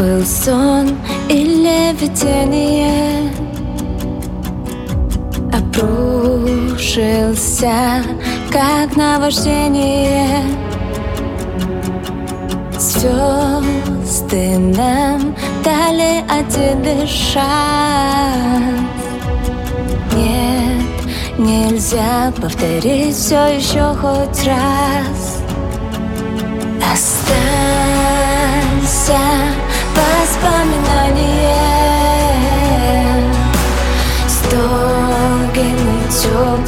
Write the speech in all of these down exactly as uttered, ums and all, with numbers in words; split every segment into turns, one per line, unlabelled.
Был сон или видение, обрушился, как наваждение. Звезды нам дали один лишь шанс. Нет, нельзя повторить все еще хоть раз. Останься воспоминание с долгим и теплым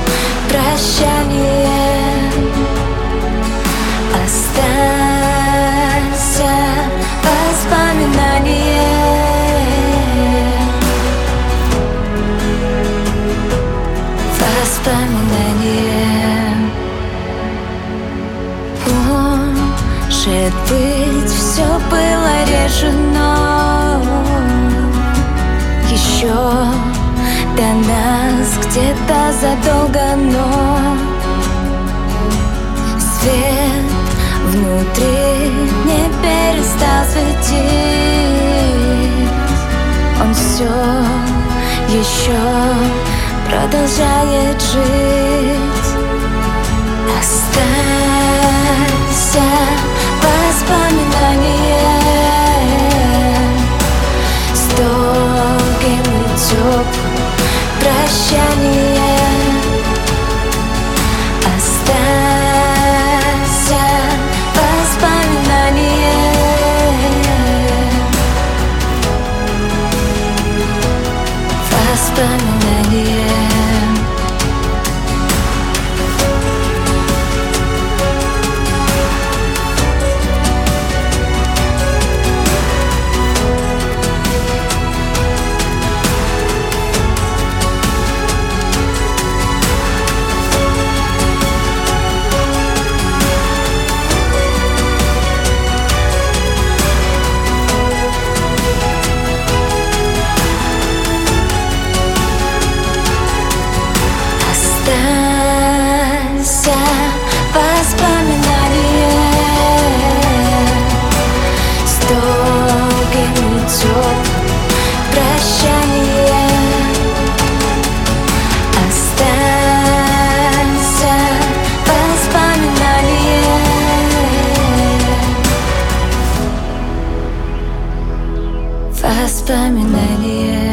прощанием. Останься воспоминание, воспоминание. Может быть, все было решено еще до нас, где-то задолго, но свет внутри не перестал светить. Он все еще продолжает жить. Останься воспоминание с долгим и теплым прощанием. Останься воспоминание, воспоминание. Останься воспоминание с долгим и теплым прощанием. Останься воспоминание, воспоминание.